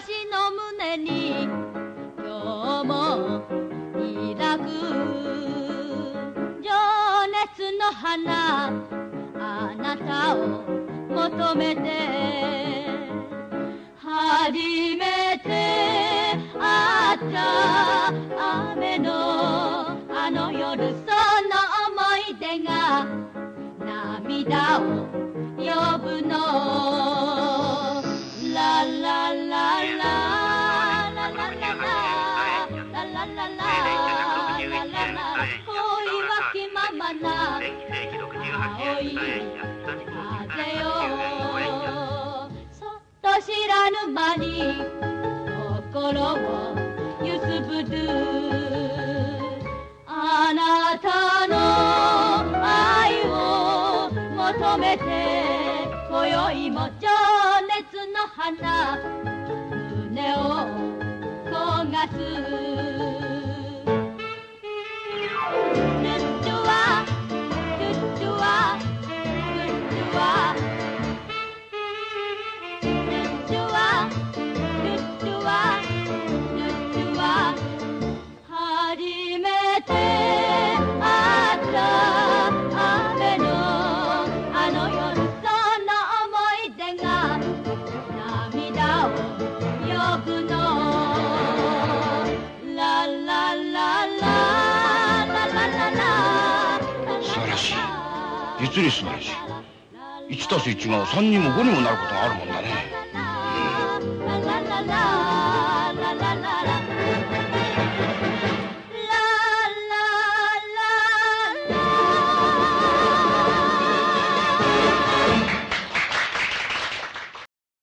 私の胸に今日も抱く情熱の花、あなたを求めて初めて会った雨のあの夜、その思い出が涙を呼ぶの。ララララララララララララララ、恋は気ままな青い風よ、そっと知らぬ間に心を揺すぶる。あなたの愛を求めて今宵も情熱の花、胸を焦がす。ルッチュワルッチュワルッチュワルッチュワルッチュワルッチュワ、初めて会った雨のあの夜、その思い出が涙を呼ぶの。ララララララララ。 素晴らしい、実に素晴らしい。1+1が3にも5にもなることがあるもの。